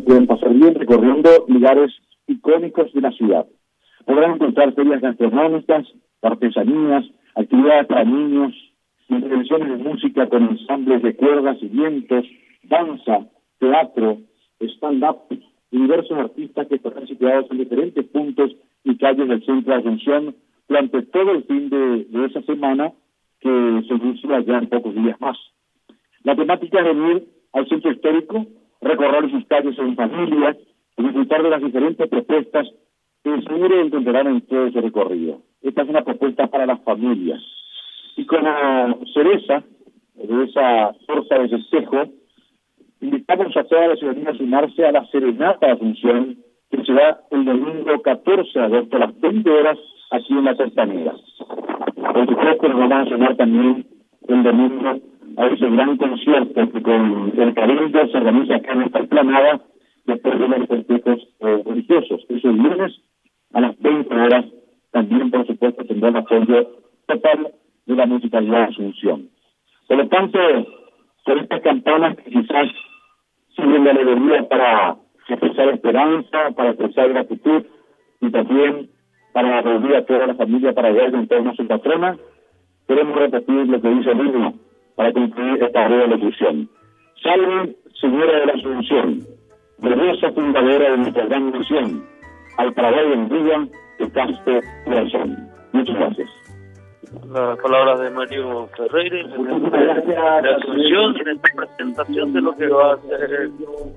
pueden pasar bien recorriendo lugares icónicos de la ciudad. Podrán encontrar ferias gastronómicas, artesanías, actividades para niños, intervenciones de música con ensambles de cuerdas y vientos, danza, teatro, stand-up y diversos artistas que estarán situados en diferentes puntos y calles del centro de Asunción durante todo el fin de esa semana que se inicia ya en pocos días más. La temática es venir al centro histórico, recorrer sus calles en familia y disfrutar de las diferentes propuestas que seguro encontrarán en todo ese recorrido. Esta es una propuesta para las familias. Y como cereza de esa fuerza de festejo, invitamos a toda la ciudadanía a sumarse a la Serenata de Asunción, que será el domingo 14 de agosto a las 20 horas aquí en la Costanera. Por supuesto, nos vamos a sumar también el domingo a ese gran concierto que con el Cabildo se organiza acá en esta explanada después de los festejos religiosos. Es el lunes a las 20 horas, también por supuesto tendrá el apoyo total de la Municipalidad de Asunción. Por lo tanto, con estas campanas que quizás sirven de alegoría para expresar esperanza, para expresar gratitud y también para reunir a toda la familia para ver en torno a su patrona, queremos repetir lo que dice el himno para concluir esta breve locución. Salve, Señora de la Asunción, gloriosa fundadora de nuestra gran nación, al Paraguay en día de casto corazón. Muchas gracias. Las palabras de Mario Ferreira de Asunción en esta presentación de lo que va a ser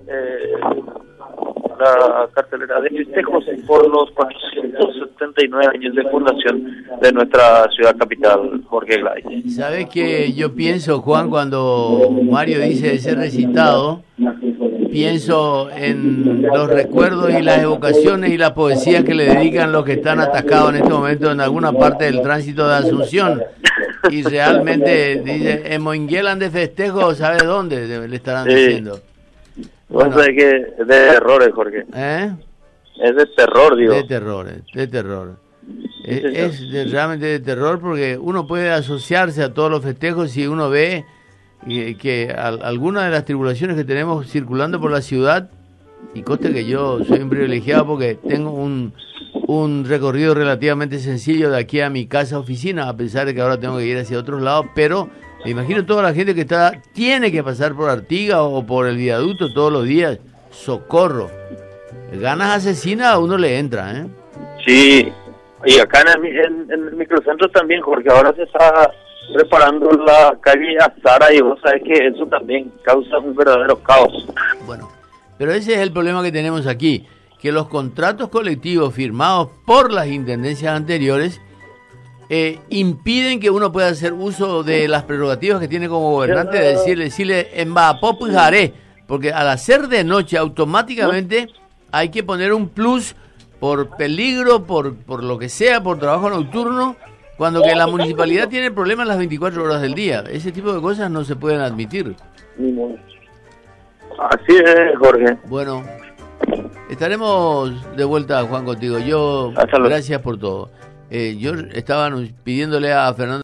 la cartelera de festejos por los 479 años de fundación de nuestra ciudad capital, Jorge Glay. ¿Sabes qué yo pienso, Juan, cuando Mario dice ese recitado? Pienso en los recuerdos y las evocaciones y la poesía que le dedican los que están atacados en este momento en alguna parte del tránsito de Asunción. Y realmente dice, en Moinguelan de festejo, ¿sabe dónde? Le estarán diciendo. Bueno, sé que es de terror, Jorge. Es de terror, digo. De terror. Realmente de terror porque uno puede asociarse a todos los festejos si uno ve que algunas de las tribulaciones que tenemos circulando por la ciudad, y conste que yo soy un privilegiado porque tengo un recorrido relativamente sencillo de aquí a mi casa oficina, a pesar de que ahora tengo que ir hacia otros lados, pero me imagino toda la gente que tiene que pasar por Artigas o por el viaducto todos los días. Socorro. Ganas asesinas a uno le entra, ¿eh? Sí, y acá en el microcentro también, Jorge, ahora se está reparando la calle Azara y vos sabés que eso también causa un verdadero caos. Bueno, pero ese es el problema que tenemos aquí, que los contratos colectivos firmados por las intendencias anteriores impiden que uno pueda hacer uso de las prerrogativas que tiene como gobernante, de decirle en Bapop y Jaré, porque al hacer de noche automáticamente hay que poner un plus por peligro, por lo que sea, por trabajo nocturno, cuando que la municipalidad tiene problemas las 24 horas del día. Ese tipo de cosas no se pueden admitir. Así es, Jorge. Bueno, estaremos de vuelta, Juan, contigo. Gracias por todo. Yo estaba pidiéndole a Fernando